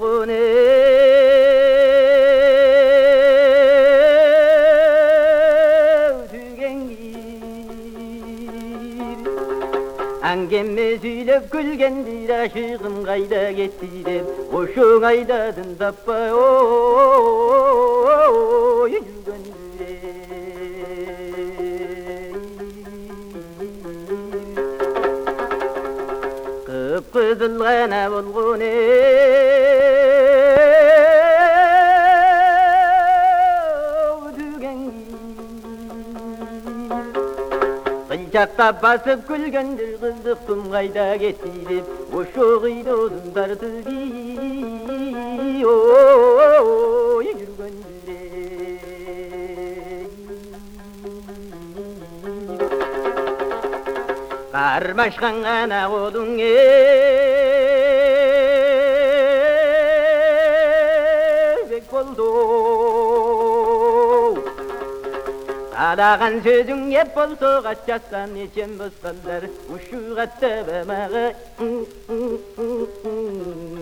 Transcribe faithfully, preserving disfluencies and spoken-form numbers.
болғаны әңгеме сөйлеп күлгендер ашығым қайда кетті деп ошоң айдадың таппай ой жүргендер қып-қызыл ғана болғаны Қылчаққа басып күлгендер қызықтым қайда кетті деп ошо қиды одындар тізги ой жүргендер қармашқан ғана одың бек болды Адаған сөзің еп болса қачасқан ечем босқандар ұшуға табамағы